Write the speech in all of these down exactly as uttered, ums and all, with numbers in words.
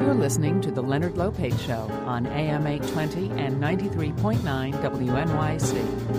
You're listening to The Leonard Lopate Show on A M eight twenty and ninety-three point nine W N Y C.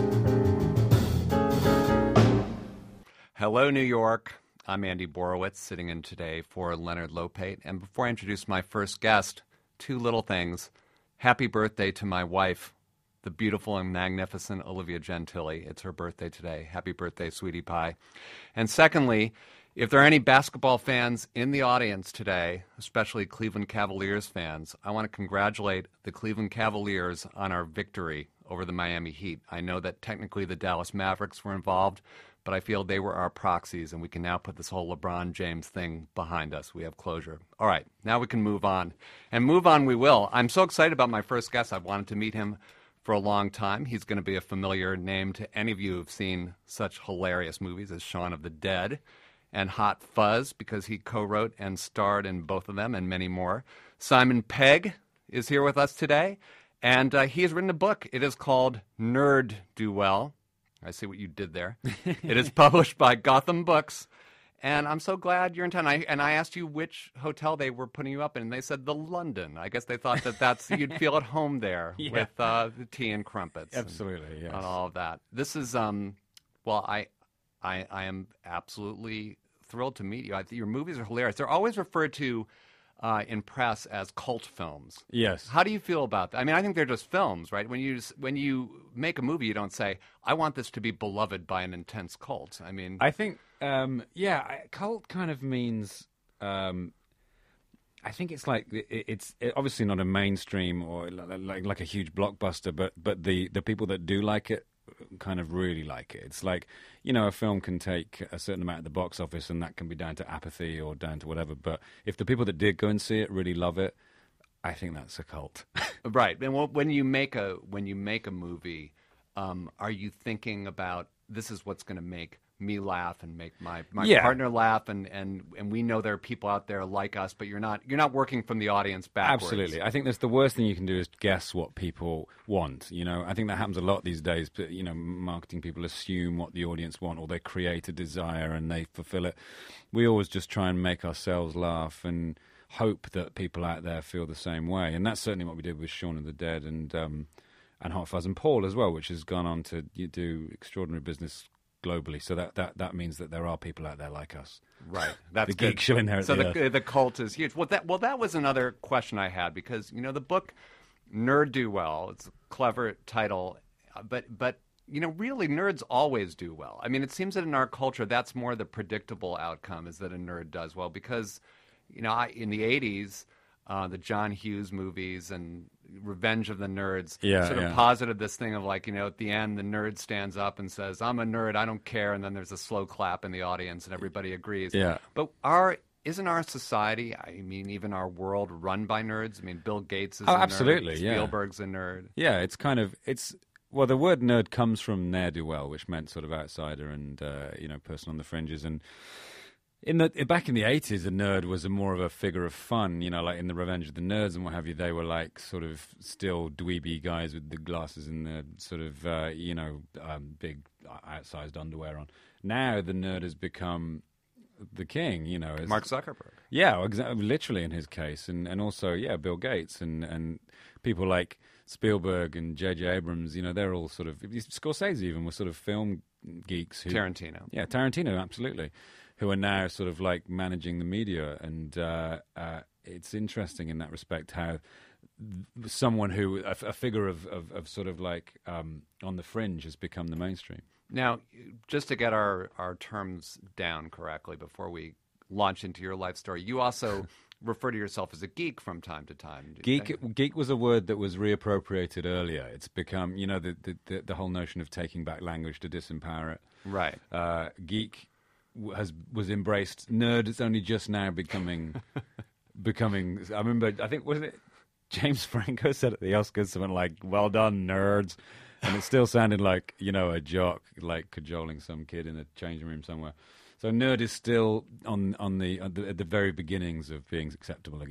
Hello, New York. I'm Andy Borowitz, sitting in today for Leonard Lopate. And before I introduce my first guest, two little things. Happy birthday to my wife, the beautiful and magnificent Olivia Gentili. It's her birthday today. Happy birthday, sweetie pie. And secondly, if there are any basketball fans in the audience today, especially Cleveland Cavaliers fans, I want to congratulate the Cleveland Cavaliers on our victory over the Miami Heat. I know that technically the Dallas Mavericks were involved, but I feel they were our proxies, and we can now put this whole LeBron James thing behind us. We have closure. All right, now we can move on. And move on we will. I'm so excited about my first guest. I've wanted to meet him for a long time. He's going to be a familiar name to any of you who've seen such hilarious movies as Shaun of the Dead and Hot Fuzz, because he co-wrote and starred in both of them and many more. Simon Pegg is here with us today, and uh, he has written a book. It is called Nerd Do Well. I see what you did there. It is published by Gotham Books, and I'm so glad you're in town. I, and I asked you which hotel they were putting you up in, and they said the London. I guess they thought that that's you'd feel at home there yeah. with uh, the tea and crumpets. Absolutely, and, yes. And all of that. This is, um, well, I, I, I am absolutely thrilled to meet you. I think your movies are hilarious. They're always referred to uh, in press as cult films. Yes. How do you feel about that? I mean, I think they're just films, right? When you when you make a movie, you don't say, "I want this to be beloved by an intense cult." I mean, I think, um, yeah, cult kind of means. Um, I think it's like it, it's obviously not a mainstream or like like a huge blockbuster, but but the the people that do like it kind of really like it. It's like, you know, a film can take a certain amount at the box office and that can be down to apathy or down to whatever, but if the people that did go and see it really love it, I think that's a cult. Right. And when you make a when you make a movie, um, are you thinking about this is what's going to make me laugh and make my, my yeah. partner laugh, and, and, and we know there are people out there like us, but you're not you're not working from the audience backwards. Absolutely. I think that's the worst thing you can do is guess what people want. You know, I think that happens a lot these days. But, you know, marketing people assume what the audience want, or they create a desire and they fulfill it. We always just try and make ourselves laugh and hope that people out there feel the same way. And that's certainly what we did with Shaun of the Dead and um, and Hot Fuzz and Paul as well, which has gone on to do extraordinary business globally. So that, that, that means that there are people out there like us. Right. That's the good. geek show in there. So the, the, the cult is huge. Well, that well that was another question I had, because, you know, the book Nerd Do Well, it's a clever title, but but you know, really nerds always do well. I mean, it seems that in our culture that's more the predictable outcome, is that a nerd does well, because, you know, I, in the eighties, uh, the John Hughes movies and Revenge of the Nerds yeah, sort of yeah. posited this thing of, like, you know, at the end the nerd stands up and says, "I'm a nerd, I don't care," and then there's a slow clap in the audience and everybody agrees. Yeah. But our isn't our society, I mean, even our world, run by nerds? I mean, Bill Gates is oh, a absolutely, nerd. yeah. Spielberg's a nerd. Yeah, it's kind of it's well, the word nerd comes from ne'er-do-well, which meant sort of outsider and uh, you know, person on the fringes. And In the back in the eighties, a nerd was a more of a figure of fun, you know, like in the Revenge of the Nerds and what have you. They were like sort of still dweeby guys with the glasses and the sort of, uh, you know, um, big outsized underwear on. Now the nerd has become the king, you know. Mark Zuckerberg. Yeah, exa- literally in his case. And, and also, yeah, Bill Gates and, and people like Spielberg and J J Abrams, you know, they're all sort of, Scorsese even was sort of film geeks. Who, Tarantino. Yeah, Tarantino, absolutely. Who are now sort of like managing the media. And uh, uh, it's interesting in that respect how someone who, a, a figure of, of, of sort of like um, on the fringe has become the mainstream. Now, just to get our, our terms down correctly before we launch into your life story, you also refer to yourself as a geek from time to time. Geek geek was a word that was reappropriated earlier. It's become, you know, the, the, the, the whole notion of taking back language to disempower it. Right. Uh, geek has was embraced. Nerd is only just now becoming becoming. I remember. I think wasn't it James Franco said at the Oscars something like, "Well done, nerds," and it still sounded like, you know, a jock like cajoling some kid in a changing room somewhere. So nerd is still on on the at the, at the very beginnings of being acceptable again.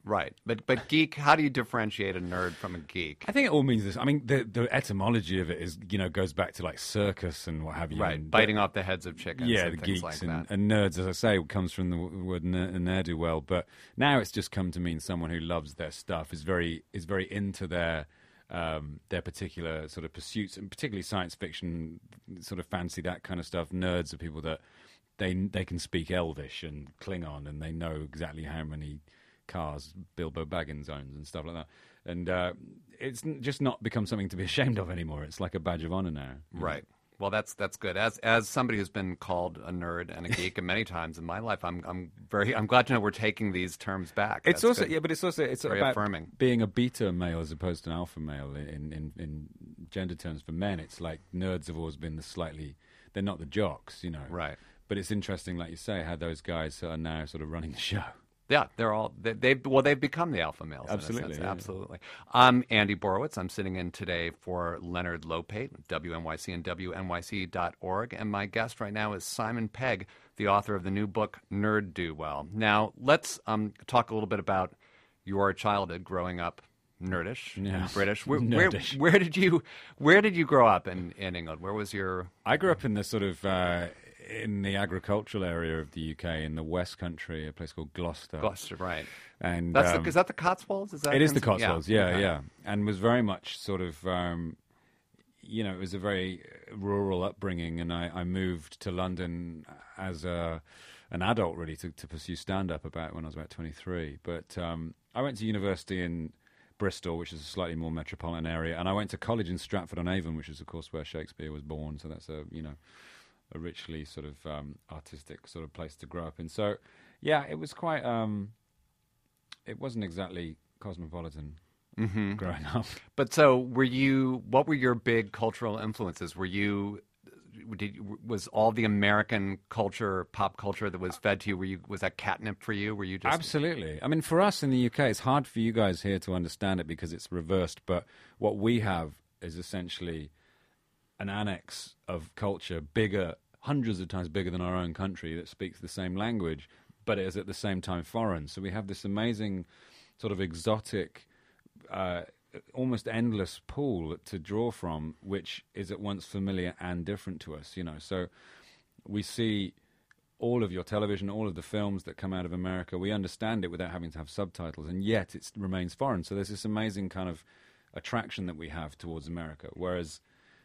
Right. But but geek, how do you differentiate a nerd from a geek? I think it all means this. I mean, the the etymology of it is, you know, goes back to like circus and what have you. Right. And, biting off the heads of chickens yeah, and the things geeks like and, that. and nerds, as I say, comes from the word ner- ne'er-do-well. But now it's just come to mean someone who loves their stuff, is very is very into their um, their particular sort of pursuits, and particularly science fiction, sort of fancy that kind of stuff. Nerds are people that they they can speak Elvish and Klingon, and they know exactly how many cars Bilbo Baggins owns and stuff like that. And uh, it's n- just not become something to be ashamed of anymore. It's like a badge of honor now. you know. Right. Well, that's that's good. As as somebody who's been called a nerd and a geek many times in my life, I'm I'm very I'm glad to know we're taking these terms back. It's That's also good. yeah, but it's also it's Very about affirming. being a beta male as opposed to an alpha male in, in in gender terms for men. It's like nerds have always been the slightly they're not the jocks, you know. Right. But it's interesting, like you say, how those guys are now sort of running the show. Yeah, they're all they, they've well they've become the alpha males. Absolutely, in a sense. yeah. Absolutely. I'm Andy Borowitz. I'm sitting in today for Leonard Lopate, W N Y C and W N Y C dot org, and my guest right now is Simon Pegg, the author of the new book Nerd Do Well. Now let's um, talk a little bit about your childhood, growing up nerdish, Yeah. and British. Where, where, Nerdish. where did you where did you grow up in, in England? Where was your I grew up in the sort of uh, in the agricultural area of the U K, in the West Country, a place called Gloucester. Gloucester? Right. And That's um, the, is that the Cotswolds? Is that it is the considered- Cotswolds, yeah, okay. yeah, and was very much sort of, um, you know, it was a very rural upbringing, and I, I moved to London as a, an adult, really, to, to pursue stand-up about when I was about twenty-three. But um, I went to university in Bristol, which is a slightly more metropolitan area, and I went to college in Stratford-on-Avon, which is, of course, where Shakespeare was born. So that's a, you know, a richly sort of um, artistic sort of place to grow up in. So, yeah, it was quite. Um, it wasn't exactly cosmopolitan Mm-hmm. growing up. But so, were you? What were your big cultural influences? Were you? Did was all the American culture, pop culture that was fed to you? Were you? Was that catnip for you? Were you just Absolutely. I mean, for us in the U K, it's hard for you guys here to understand it because it's reversed. But what we have is essentially an annex of culture, bigger, hundreds of times bigger than our own country, that speaks the same language, but it is at the same time foreign. So we have this amazing sort of exotic, uh, almost endless pool to draw from, which is at once familiar and different to us, you know. So we see all of your television, all of the films that come out of America, we understand it without having to have subtitles, and yet it remains foreign. So there's this amazing kind of attraction that we have towards America, whereas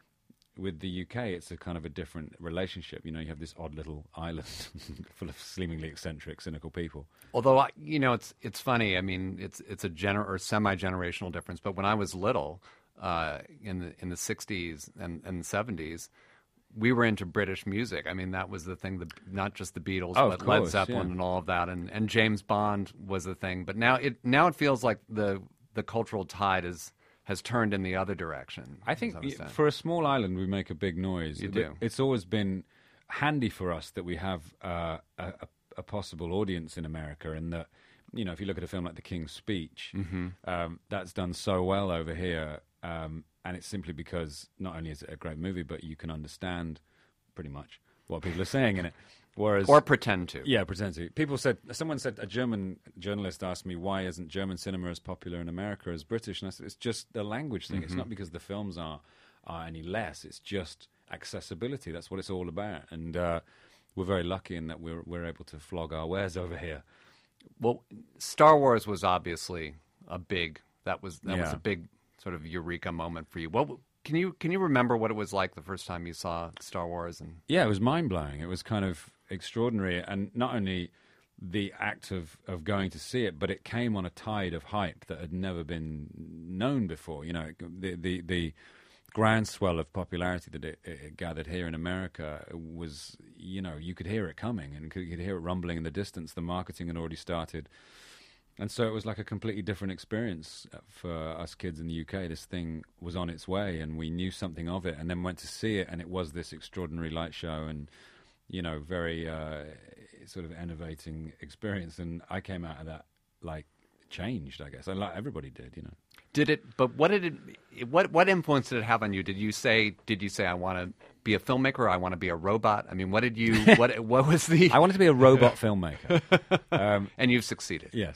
with the U K, it's a kind of a different relationship. You know, you have this odd little island full of seemingly eccentric, cynical people. Although I, you know, it's it's funny. I mean, it's it's a gener or semi generational difference. But when I was little, uh, in the in the sixties and and seventies, we were into British music. I mean, that was the thing. The not just the Beatles, Oh, of but Led course, Zeppelin yeah. and all of that, and and James Bond was the thing. But now it now it feels like the the cultural tide is. has turned in the other direction. I think as y- was saying. for a small island, we make a big noise. You It- do. It's always been handy for us that we have uh, a, a, a possible audience in America, and that, you know, if you look at a film like The King's Speech, Mm-hmm. um, that's done so well over here, um, and it's simply because not only is it a great movie, but you can understand pretty much what people are saying in it. Whereas, or pretend to. yeah, pretend to. People said, someone said, a German journalist asked me, why isn't German cinema as popular in America as British? And I said, it's just the language thing. It's not because the films are, are any less. It's just accessibility. That's what it's all about. And uh, we're very lucky in that we're, we're able to flog our wares over here. Well, Star Wars was obviously a big. That was that was Yeah. a big sort of eureka moment for you. What can you can you remember what it was like the first time you saw Star Wars? And Yeah, it was mind-blowing. It was kind of extraordinary. And not only the act of, of going to see it, but it came on a tide of hype that had never been known before. You know, the the, the groundswell of popularity that it, it gathered here in America was, you know, you could hear it coming, and you could hear it rumbling in the distance. The marketing had already started. And so it was like a completely different experience for us kids in the U K. This thing was on its way, and we knew something of it, and then went to see it, and it was this extraordinary light show and, you know, very uh, sort of innovating experience. And I came out of that, like, changed, I guess. And like everybody did, you know. did it? But what did it? What what influence did it have on you? Did you say? Did you say I want to be a filmmaker? Or I want to be a robot? I mean, what did you? What what was the? I wanted to be a robot filmmaker. Um, and you've succeeded. yes.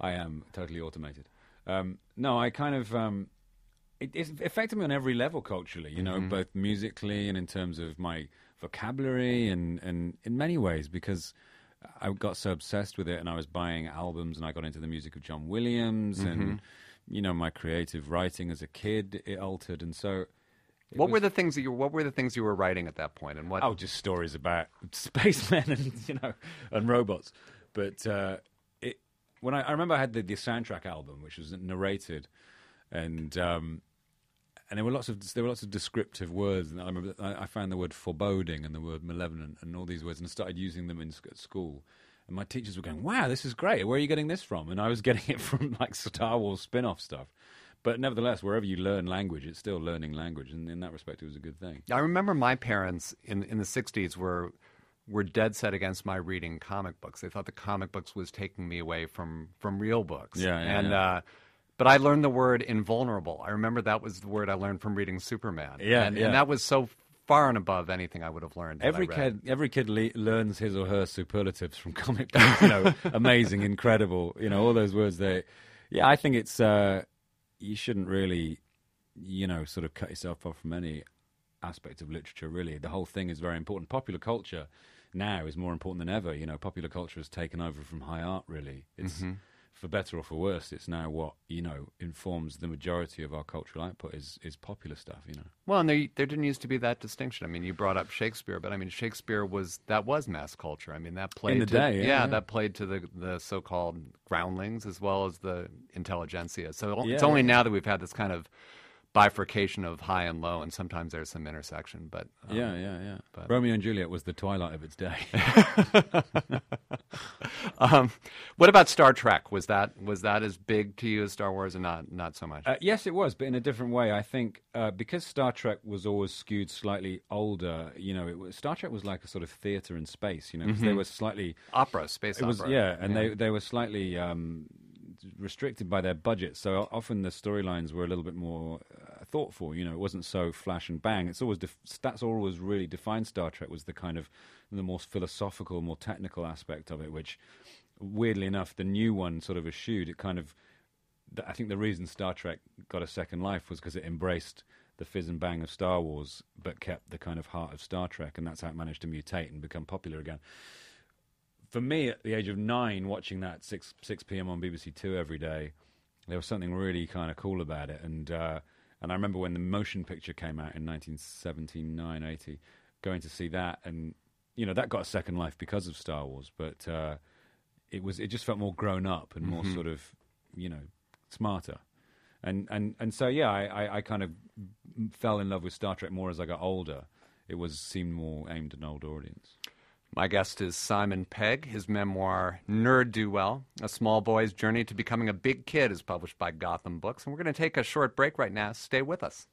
I am totally automated. Um, no, I kind of um, it, it's affected me on every level culturally. You know, Mm-hmm. both musically and in terms of my vocabulary, and, and in many ways because I got so obsessed with it, and I was buying albums, and I got into the music of John Williams, Mm-hmm. and you know, my creative writing as a kid it altered, and so. It What was- were the things that you What were the things you were writing at that point, and what? Oh, just stories about spacemen and you know and robots. But uh, it when I, I remember I had the, the soundtrack album, which was narrated, and um, and there were lots of there were lots of descriptive words. And I remember that I, I found the word foreboding and the word malevolent and all these words, and I started using them in sc- at school. And my teachers were going, "Wow, this is great. Where are you getting this from?" And I was getting it from like Star Wars spin-off stuff. But nevertheless, wherever you learn language, it's still learning language, and in that respect, it was a good thing. I remember my parents in in the sixties were were dead set against my reading comic books. They thought the comic books was taking me away from from real books. Yeah, yeah, and yeah. Uh, but I learned the word invulnerable. I remember that was the word I learned from reading Superman. Yeah, and, yeah. and that was so far and above anything I would have learned. had Every I read. kid, every kid le- learns his or her superlatives from comic books. You know, amazing, incredible. You know, all those words. They, yeah, I think it's. Uh, you shouldn't really, you know, sort of cut yourself off from any aspect of literature. Really, the whole thing is very important. Popular culture now is more important than ever. You know, popular culture has taken over from high art. Really, it's Mm-hmm. for better or for worse. It's now what you know informs the majority of our cultural output is is popular stuff. You know. Well, and there there didn't used to be that distinction. I mean, you brought up Shakespeare, but I mean, Shakespeare was that was mass culture. I mean, that played the to, day, yeah, yeah. that played to the the so-called groundlings as well as the intelligentsia. So it's Yeah, only yeah. now that we've had this kind of bifurcation of high and low, and sometimes there's some intersection. But um, Yeah, yeah, yeah. but- Romeo and Juliet was the twilight of its day. um, what about Star Trek? Was that was that as big to you as Star Wars, or not? Not so much. Uh, yes, it was, but in a different way. I think uh, because Star Trek was always skewed slightly older. You know, it was, Star Trek was like a sort of theater in space. You know, 'cause they were slightly. opera, space It was opera. yeah, and they they were slightly um, restricted by their budget. So often the storylines were a little bit more uh, thoughtful. You know, it wasn't so flash and bang. It's always def- that's always really defined Star Trek was the kind of the more philosophical, more technical aspect of it, which weirdly enough, the new one sort of eschewed. It kind of th- I think the reason Star Trek got a second life was because it embraced the fizz and bang of Star Wars, but kept the kind of heart of Star Trek, and that's how it managed to mutate and become popular again. For me, at the age of nine, watching that six six p.m. on B B C Two every day, there was something really kind of cool about it. And uh, and I remember when the motion picture came out in nineteen seventy-nine, eighty, going to see that, and you know that got a second life because of Star Wars, but uh, it was it just felt more grown up and more sort of you know smarter. And and and so yeah, I, I, I kind of fell in love with Star Trek more as I got older. It was seemed more aimed at an older audience. My guest is Simon Pegg. His memoir, Nerd Do Well, A Small Boy's Journey to Becoming a Big Kid, is published by Gotham Books. And we're going to take a short break right now. Stay with us.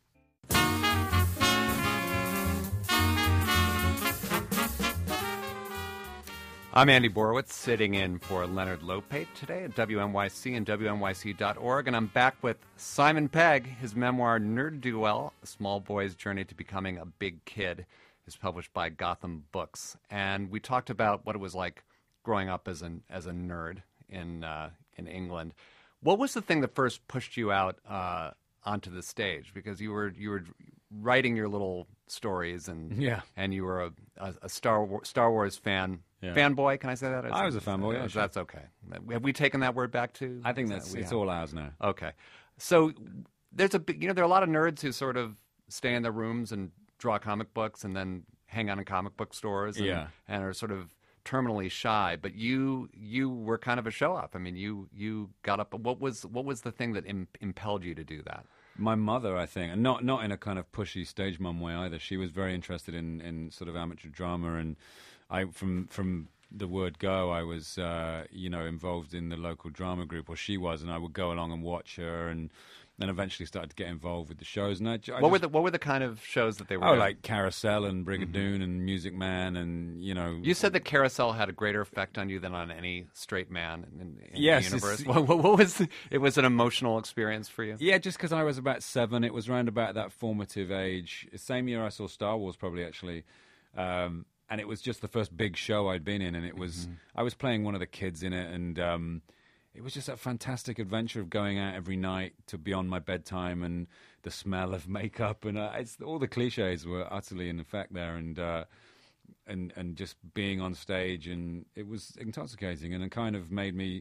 I'm Andy Borowitz, sitting in for Leonard Lopate today at W N Y C and W N Y C dot org, and I'm back with Simon Pegg. His memoir, Nerd Do Well, A Small Boy's Journey to Becoming a Big Kid, is published by Gotham Books. And we talked about what it was like growing up as an as a nerd in uh, in England. What was the thing that first pushed you out uh, onto the stage? Because you were you were writing your little stories, and Yeah. and you were a, a, a Star War, Star Wars fan. Yeah. Fanboy, can I say that? I was a fanboy, yeah, Uh, sure. That's okay. Have we taken that word back too? I think Is that's that- we it's have? all ours now. Okay. So there's a big, you know, there are a lot of nerds who sort of stay in their rooms and draw comic books and then hang out in comic book stores and, Yeah. and are sort of terminally shy. But you you were kind of a show off. I mean, you you got up. What was what was the thing that Im- impelled you to do that? My mother, I think, and not not in a kind of pushy stage mum way either. She was very interested in, in sort of amateur drama, and I from from the word go, I was uh, you know involved in the local drama group, or she was, and I would go along and watch her, and then eventually started to get involved with the shows. And I, I What were just- the what were the kind of shows that they were? oh, doing? like Carousel and Brigadoon and Music Man, and you know. You said that Carousel had a greater effect on you than on any straight man in, in Yes, the it's- universe. What, what, what was it? Was an emotional experience for you? Yeah, just because I was about seven, it was around about that formative age. Same year I saw Star Wars, probably actually, um, and it was just the first big show I'd been in, and it was I was playing one of the kids in it, and um, it was just that fantastic adventure of going out every night to beyond my bedtime and the smell of makeup and uh, it's all the cliches were utterly in effect there, and uh, and and just being on stage, and it was intoxicating, and it kind of made me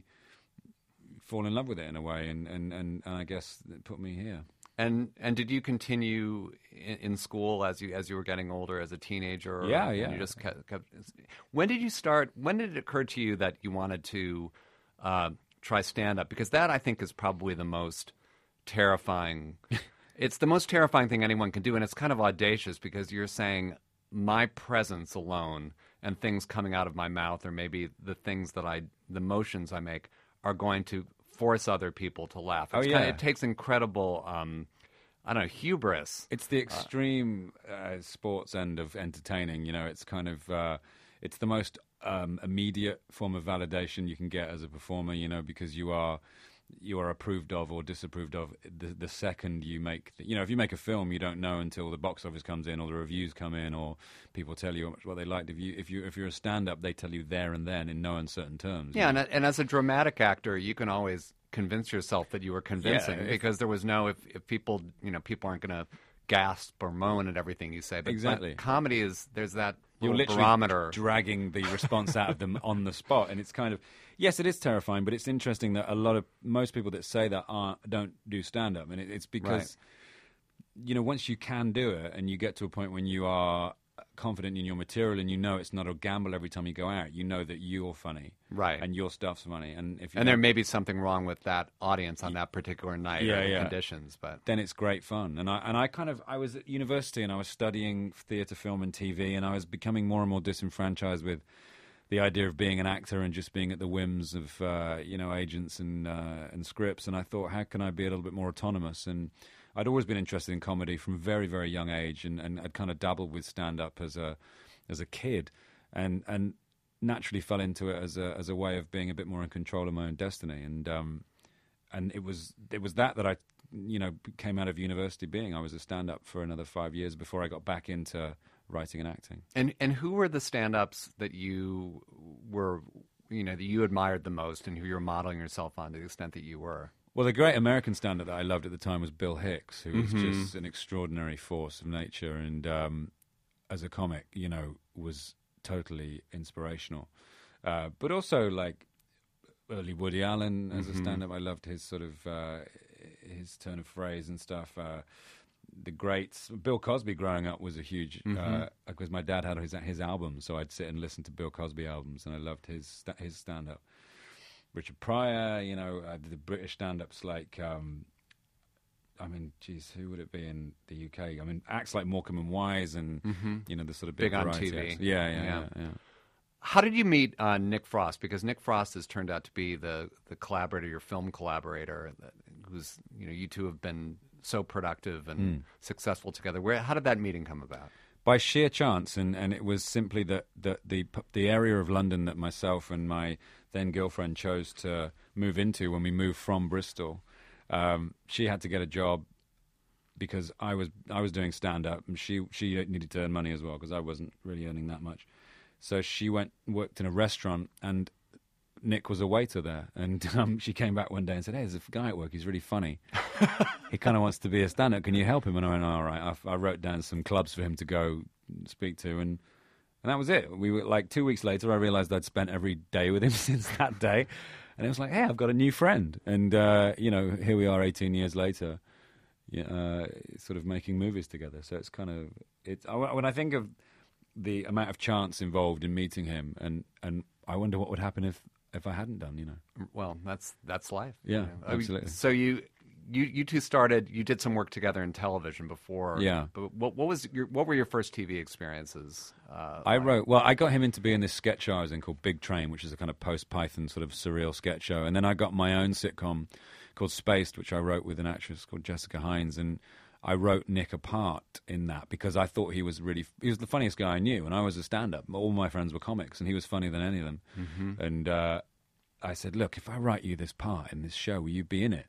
fall in love with it in a way, and and, and, and I guess it put me here. And and did you continue in, in school as you as you were getting older, as a teenager? Or, Yeah, yeah. And you just kept, kept, when did you start? When did it occur to you that you wanted to uh, try stand up? Because that, I think, is probably the most terrifying. It's the most terrifying thing anyone can do, and it's kind of audacious because you're saying my presence alone and things coming out of my mouth, or maybe the things that I, the motions I make, are going to force other people to laugh. It's oh, yeah. Kind of, it takes incredible, um, I don't know, hubris. It's the extreme uh, sports end of entertaining. You know, it's kind of, uh, it's the most um, immediate form of validation you can get as a performer, you know, because you are, you are approved of or disapproved of the, the second you make, the, you know, if you make a film, you don't know until the box office comes in or the reviews come in or people tell you what they liked. If you, if you, if you're a stand-up, they tell you there and then in no uncertain terms. Yeah, you know? and, and as a dramatic actor, you can always convince yourself that you were convincing Yeah, if, because there was no, if, if people, you know, people aren't going to gasp or moan at everything you say. But, exactly. But comedy is, there's that You're literally barometer. dragging the response out of them on the spot, and it's kind of, yes, it is terrifying, but it's interesting that a lot of, most people that say that aren't, don't do stand-up, and it, it's because, Right. you know, once you can do it, and you get to a point when you are confident in your material, and you know it's not a gamble every time you go out, you know that you're funny. Right. And your stuff's funny. And if you And there don't- may be something wrong with that audience on that particular night Yeah, or the yeah. conditions, but then it's great fun. And I and I kind of I was at university and I was studying theatre, film, and T V, and I was becoming more and more disenfranchised with the idea of being an actor and just being at the whims of uh, you know agents and uh, and scripts. And I thought, how can I be a little bit more autonomous? And I'd always been interested in comedy from a very very young age, and, and I'd kind of dabbled with stand up as a as a kid, and and naturally fell into it as a as a way of being a bit more in control of my own destiny. And um, and it was it was that that I you know came out of university being. I was a stand up for another five years before I got back into writing and acting. And and who were the stand-ups that you were, you know, that you admired the most, and who you were modeling yourself on to the extent that you were? Well, the great American stand-up that I loved at the time was Bill Hicks, who was Mhm. just an extraordinary force of nature, and um, as a comic, you know, was totally inspirational. Uh, but also, like early Woody Allen as Mhm. a stand-up, I loved his sort of uh, his turn of phrase and stuff. Uh, the greats, Bill Cosby growing up was a huge, uh, Mhm. because my dad had his his albums, so I'd sit and listen to Bill Cosby albums, and I loved his sta- his stand-up. Richard Pryor, you know, uh, the British stand-ups like, um, I mean, geez, who would it be in the U K? I mean, acts like Morecambe and Wise, and Mhm. you know, the sort of big, Big on variety T V. acts. Yeah, yeah, Yeah. yeah, yeah. How did you meet uh, Nick Frost? Because Nick Frost has turned out to be the, the collaborator, your film collaborator, that, who's, you know, you two have been so productive and Mm. successful together. Where, how did that meeting come about? By sheer chance, and, and it was simply that the, the the area of London that myself and my then girlfriend chose to move into when we moved from Bristol. Um, she had to get a job because I was I was doing stand up, and she she needed to earn money as well because I wasn't really earning that much. So she went worked in a restaurant, and Nick was a waiter there, and um, she came back one day and said, "Hey, there's a guy at work. He's really funny. He kind of wants to be a stand-up. Can you help him?" And I went, "All right." I, I wrote down some clubs for him to go speak to, and and that was it. We were like two weeks later. I realized I'd spent every day with him since that day, and it was like, "Hey, I've got a new friend." And uh, you know, here we are, eighteen years later, yeah, uh, sort of making movies together. So it's kind of it's when I think of the amount of chance involved in meeting him, and and I wonder what would happen if. If I hadn't done, you know. Well, that's that's life. Yeah, you know. absolutely. So you, you you two started. You did some work together in television before. Yeah. But what what was your what were your first T V experiences? Uh, I like? wrote, well, I got him into being this sketch show I was in called Big Train, which is a kind of post-Python sort of surreal sketch show. And then I got my own sitcom called Spaced, which I wrote with an actress called Jessica Hines. And I wrote Nick a part in that because I thought he was really, he was the funniest guy I knew. And I was a stand-up. All my friends were comics, and he was funnier than any of them. Mm-hmm. And uh, I said, look, if I write you this part in this show, will you be in it?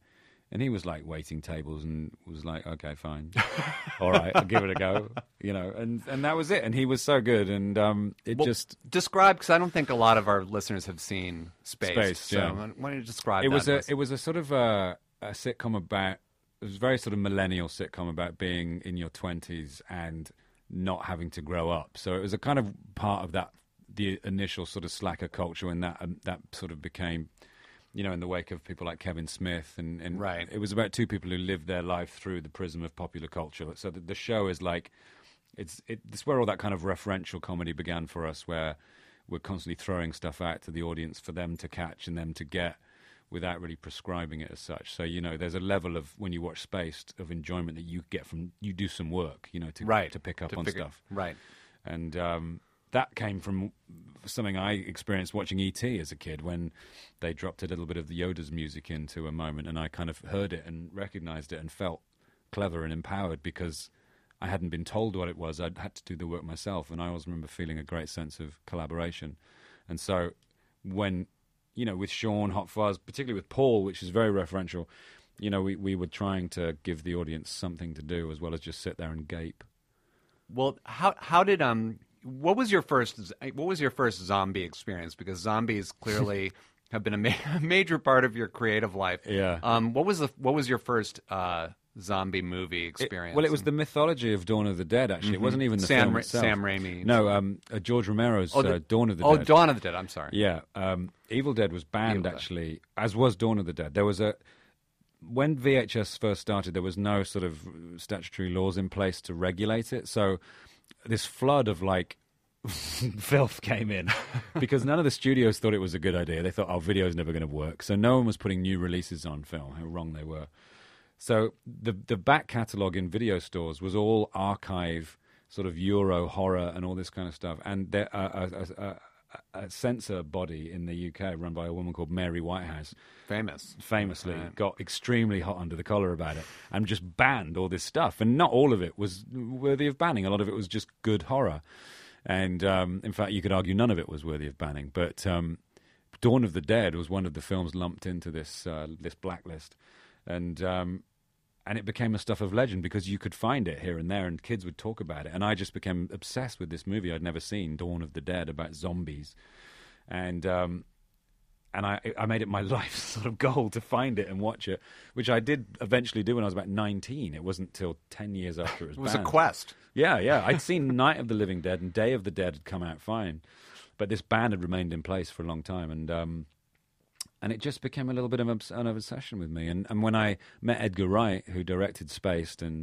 And he was like waiting tables and was like, okay, fine. All right, I'll give it a go. You know, and, and that was it. And he was so good. And um, it well, just... Describe, because I don't think a lot of our listeners have seen Spaced. Spaced, so yeah. why don't you describe it that? Was a, it was a sort of a, a sitcom about... It was a very sort of millennial sitcom about being in your twenties and not having to grow up. So it was a kind of part of that, the initial sort of slacker culture, when that um, that sort of became... you know, in the wake of people like Kevin Smith. And, and right. it was about two people who lived their life through the prism of popular culture. So the, the show is like, it's, it, it's where all that kind of referential comedy began for us, where we're constantly throwing stuff out to the audience for them to catch and them to get without really prescribing it as such. So, you know, there's a level of, when you watch Spaced, of enjoyment that you get from, you do some work, you know, to, right. to pick up to on figure, stuff. Right. And, um, that came from something I experienced watching E T as a kid, when they dropped a little bit of the Yoda's music into a moment, and I kind of heard it and recognized it and felt clever and empowered because I hadn't been told what it was. I'd had to do the work myself, and I always remember feeling a great sense of collaboration. And so when, you know, with Sean, Hot Fuzz, particularly with Paul, which is very referential, you know, we, we were trying to give the audience something to do as well as just sit there and gape. Well, how how did... um. What was your first? What was your first zombie experience? Because zombies clearly have been a, ma- a major part of your creative life. Yeah. Um. What was the? What was your first uh, zombie movie experience? It, well, it was the mythology of Dawn of the Dead. Actually, mm-hmm. it wasn't even the Sam film Ra- itself. Sam Raimi. No, um, uh, George Romero's oh, the, uh, Dawn of the oh, Dead. Oh, Dawn of the Dead. I'm sorry. Yeah. Um, Evil Dead was banned Evil actually, Dead. as was Dawn of the Dead. There was a when V H S first started, there was no sort of statutory laws in place to regulate it. So this flood of like. filth came in because none of the studios thought it was a good idea. They thought, oh, video's never going to work. So no one was putting new releases on film. How wrong they were. So the the back catalogue in video stores was all archive, sort of Euro horror and all this kind of stuff. And there, uh, a, a, a, a censor body in the U K run by a woman called Mary Whitehouse, famous, famously right. got extremely hot under the collar about it and just banned all this stuff. And not all of it was worthy of banning. A lot of it was just good horror. And, um, in fact, you could argue none of it was worthy of banning. But um, Dawn of the Dead was one of the films lumped into this uh, this blacklist. And um, and it became a stuff of legend because you could find it here and there and kids would talk about it. And I just became obsessed with this movie I'd never seen, Dawn of the Dead, about zombies. And um, and I, I made it my life's sort of goal to find it and watch it, which I did eventually do when I was about nineteen. It wasn't till ten years after it was It was banned. a quest. Yeah, yeah. I'd seen Night of the Living Dead and Day of the Dead had come out fine. But this ban had remained in place for a long time. And um, and it just became a little bit of an obsession with me. And, and when I met Edgar Wright, who directed Spaced, and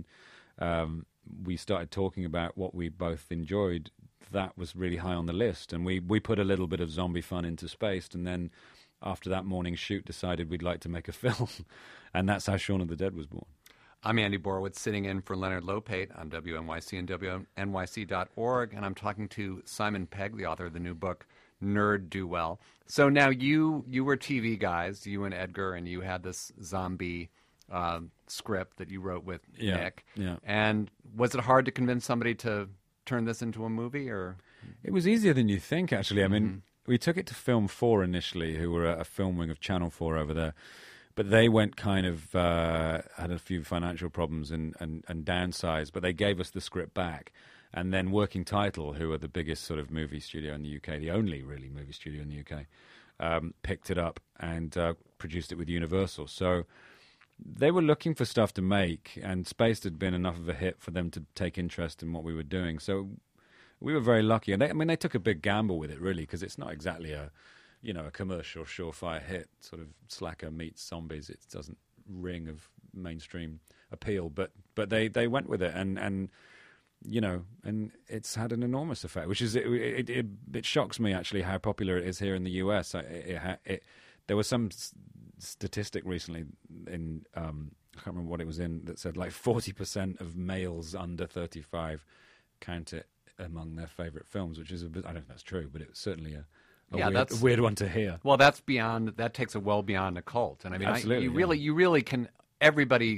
um, we started talking about what we both enjoyed, that was really high on the list. And we, we put a little bit of zombie fun into Spaced. And then after that morning shoot, decided we'd like to make a film. And that's how Shaun of the Dead was born. I'm Andy Borowitz, sitting in for Leonard Lopate on W N Y C and W N Y C dot org, and I'm talking to Simon Pegg, the author of the new book, Nerd Do Well. So now you you were T V guys, you and Edgar, and you had this zombie uh, script that you wrote with yeah, Nick. Yeah. And was it hard to convince somebody to turn this into a movie? Or it was easier than you think, actually. I mean, mm-hmm. we took it to Film four initially, who were a, a film wing of Channel four over there. But they went kind of, uh, had a few financial problems and, and, and downsized, but they gave us the script back. And then Working Title, who are the biggest sort of movie studio in the U K, the only really movie studio in the U K, um, picked it up and uh, produced it with Universal. So they were looking for stuff to make, and Spaced had been enough of a hit for them to take interest in what we were doing. So we were very lucky. And they, I mean, they took a big gamble with it, really, because it's not exactly a... you know, a commercial surefire hit, sort of Slacker meets zombies. It doesn't ring of mainstream appeal, but but they, they went with it, and, and you know, and it's had an enormous effect. Which is it it, it, it shocks me actually how popular it is here in the U S. It, it, it, there was some s- statistic recently in um, I can't remember what it was in that said like forty percent of males under thirty-five count it among their favourite films, which is a bit, I don't know if that's true, but it was certainly a A yeah, weird, that's a weird one to hear. Well, that's beyond. That takes it well beyond a cult, and I mean, I, Absolutely, you yeah. really, you really can. Everybody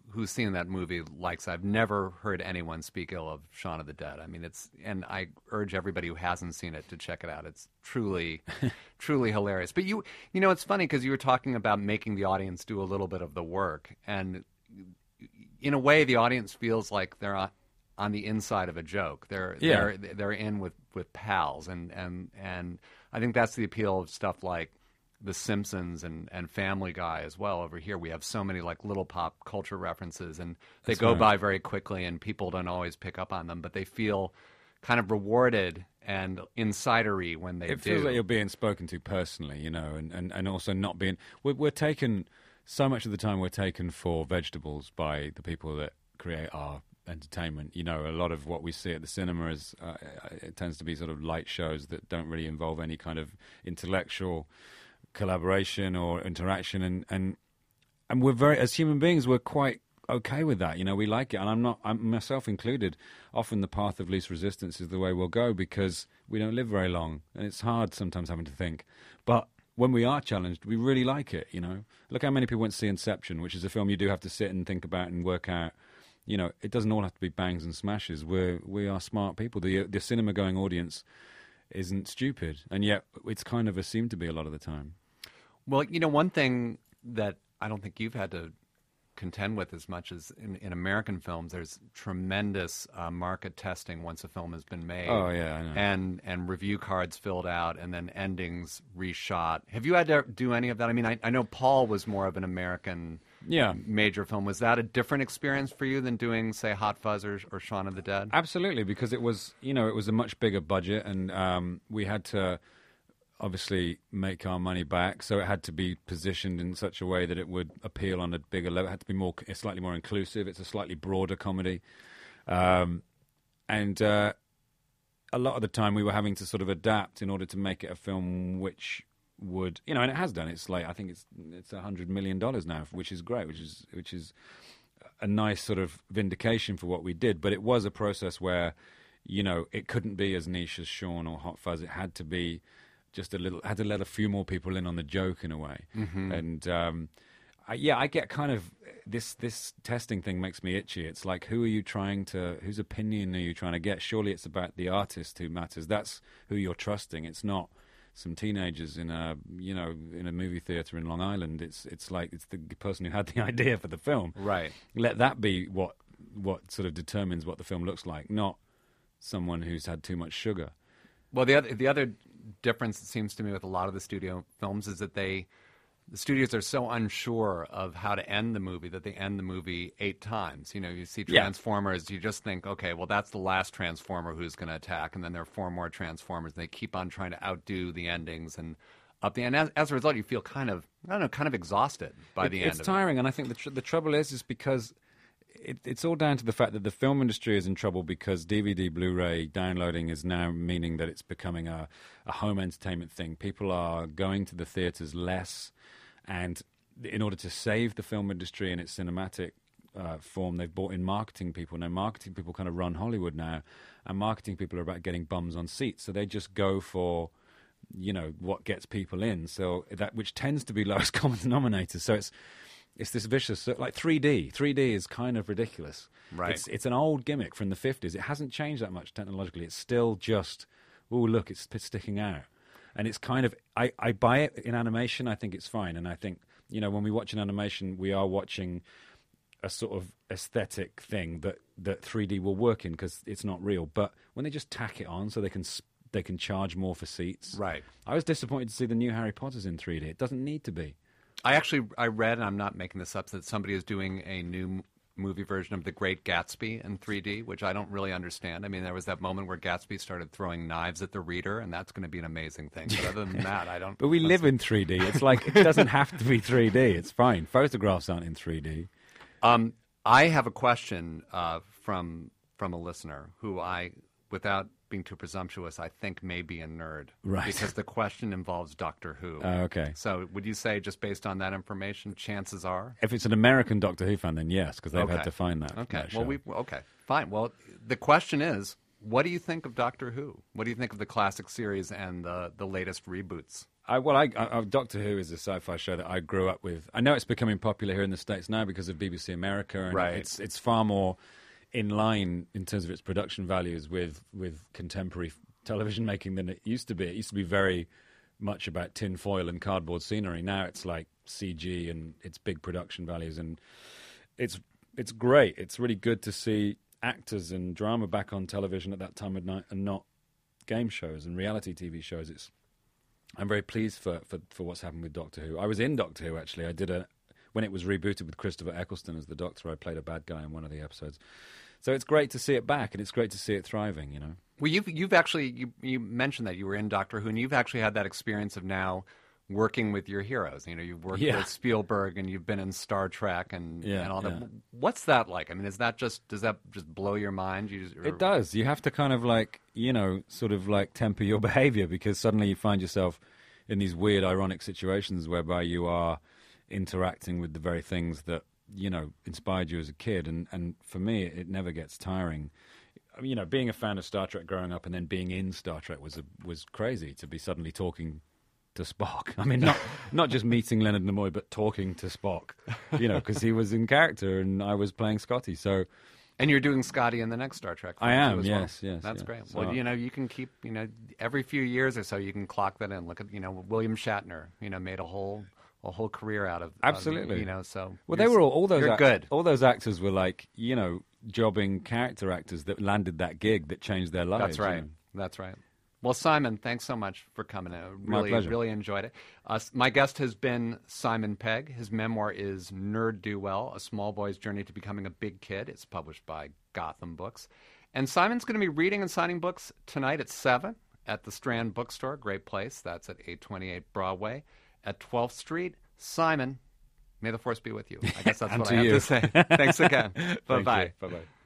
who's seen that movie likes it. I've never heard anyone speak ill of Shaun of the Dead. I mean, it's, and I urge everybody who hasn't seen it to check it out. It's truly, truly hilarious. But you, you know, it's funny because you were talking about making the audience do a little bit of the work, and in a way, the audience feels like they're on, on the inside of a joke. They're Yeah. they're they're in with, with pals, and, and and I think that's the appeal of stuff like The Simpsons and, and Family Guy as well. Over here, we have so many like little pop culture references, and they That's go right. by very quickly, and people don't always pick up on them, but they feel kind of rewarded and insidery when they It do. feels like you're being spoken to personally, you know, and, and, and also not being... We're, we're taken... So much of the time we're taken for vegetables by the people that create our entertainment. You know, a lot of what we see at the cinema is... Uh, it tends to be sort of light shows that don't really involve any kind of intellectual collaboration or interaction, and, and, and we're very... As human beings, we're quite okay with that. You know, we like it, and I'm not, I'm myself included. Often the path of least resistance is the way we'll go because we don't live very long, and it's hard sometimes having to think. But when we are challenged, we really like it. You know, look how many people went to see Inception, which is a film you do have to sit and think about and work out. You know, it doesn't all have to be bangs and smashes. We're we are smart people. The the cinema going audience isn't stupid, and yet it's kind of assumed to be a lot of the time. Well, you know, one thing that I don't think you've had to contend with as much as in, in American films, there's tremendous uh, market testing once a film has been made. Oh, yeah, I know. And, and review cards filled out and then endings reshot. Have you had to do any of that? I mean, I, I know Paul was more of an American Yeah. major film. Was that a different experience for you than doing, say, Hot Fuzz or, or Shaun of the Dead? Absolutely, because it was, you know, it was a much bigger budget, and um, we had to obviously make our money back, so it had to be positioned in such a way that it would appeal on a bigger level. It had to be more, slightly more inclusive. It's a slightly broader comedy, um, and uh, a lot of the time we were having to sort of adapt in order to make it a film which would, you know, and it has done. It's like, I think it's it's a hundred million dollars now, which is great, which is which is a nice sort of vindication for what we did. But it was a process where, you know, it couldn't be as niche as Shaun or Hot Fuzz. It had to be just a little, had to let a few more people in on the joke in a way. Mm-hmm. And um, I, yeah, I get kind of this this testing thing makes me itchy. It's like, who are you trying to, whose opinion are you trying to get? Surely it's about the artist who matters. That's who you're trusting. It's not some teenagers in a, you know, in a movie theater in Long Island. It's it's like it's the person who had the idea for the film. Right. Let that be what what sort of determines what the film looks like, not someone who's had too much sugar. Well, the other the other difference, it seems to me, with a lot of the studio films is that they, the studios are so unsure of how to end the movie that they end the movie eight times. You know, you see Yeah. Transformers, you just think, okay, well, that's the last Transformer who's going to attack, and then there are four more Transformers, and they keep on trying to outdo the endings and up the end. As, as a result, you feel kind of, I don't know, kind of exhausted by It- the it's end. tiring, and I think the tr- the trouble is, is because it, it's all down to the fact that the film industry is in trouble because D V D, Blu-ray downloading is now meaning that it's becoming a, a home entertainment thing. People are going to the theaters less, and in order to save the film industry in its cinematic uh, form, they've brought in marketing people. Now, marketing people kind of run Hollywood now, and marketing people are about getting bums on seats, so they just go for, you know, what gets people in. So that, which tends to be lowest common denominator. So it's it's this vicious, like three D. three D is kind of ridiculous. Right. It's it's an old gimmick from the fifties. It hasn't changed that much technologically. It's still just, oh look, it's it's sticking out, and it's kind of, I I buy it in animation. I think it's fine, and I think, you know, when we watch an animation, we are watching a sort of aesthetic thing that that three D will work in because it's not real. But when they just tack it on so they can sp- they can charge more for seats. Right. I was disappointed to see the new Harry Potters in three D. It doesn't need to be. I actually, I read, and I'm not making this up, that somebody is doing a new m- movie version of The Great Gatsby in three D, which I don't really understand. I mean, there was that moment where Gatsby started throwing knives at the reader, and that's going to be an amazing thing. But other than that, I don't... But we live in three D. It's like, it doesn't have to be three D. It's fine. Photographs aren't in three D. Um, I have a question uh, from from a listener who I, without being too presumptuous, I think may be a nerd. Right. Because the question involves Doctor Who. Oh, okay. So would you say, just based on that information, chances are? If it's an American Doctor Who fan, then yes, because they've Okay. had to find that. Okay. that Well, show. we okay. Fine. Well, the question is, what do you think of Doctor Who? What do you think of the classic series and the the latest reboots? I, well, I, I, Doctor Who is a sci-fi show that I grew up with. I know it's becoming popular here in the States now because of B B C America, and right. it's it's far more in line in terms of its production values with with contemporary television making than it used to be. It used to be very much about tin foil and cardboard scenery. Now it's like C G and it's big production values, and it's it's great. It's really good to see actors and drama back on television at that time of night and not game shows and reality T V shows. It's I'm very pleased for, for, for what's happened with Doctor Who. I was in Doctor Who, actually. I did a when it was rebooted with Christopher Eccleston as the Doctor. I played a bad guy in one of the episodes. So it's great to see it back, and it's great to see it thriving, you know. Well, you've, you've actually, you, you mentioned that you were in Doctor Who, and you've actually had that experience of now working with your heroes. You know, you've worked Yeah. with Spielberg, and you've been in Star Trek and, Yeah, and all that. yeah. What's that like? I mean, is that just, does that just blow your mind? You just, or... It does. You have to kind of like, you know, sort of like temper your behavior, because suddenly you find yourself in these weird, ironic situations whereby you are interacting with the very things that, you know, inspired you as a kid. And, and for me, it never gets tiring. I mean, you know, being a fan of Star Trek growing up and then being in Star Trek was a, was crazy, to be suddenly talking to Spock. I mean, not not just meeting Leonard Nimoy, but talking to Spock, you know, because he was in character and I was playing Scotty. So, and you're doing Scotty in the next Star Trek film I am, too, as yes, well. yes. That's yes. great. So, well, you know, you can keep, you know, every few years or so, you can clock that in. Look at, you know, William Shatner, you know, made a whole a whole career out of absolutely, of, you know. So well, they were all, all those you're act- good. All those actors were like, you know, jobbing character actors that landed that gig that changed their lives. That's right. You know? That's right. Well, Simon, thanks so much for coming in. Really, My pleasure. really enjoyed it. Uh, my guest has been Simon Pegg. His memoir is Nerd Do Well, A Small Boy's Journey to Becoming a Big Kid. It's published by Gotham Books. And Simon's going to be reading and signing books tonight at seven at the Strand Bookstore. Great place. That's at eight twenty-eight Broadway at twelfth Street. Simon, may the force be with you. I guess that's And what to I have you. to say. Thanks again. Bye-bye. Bye-bye.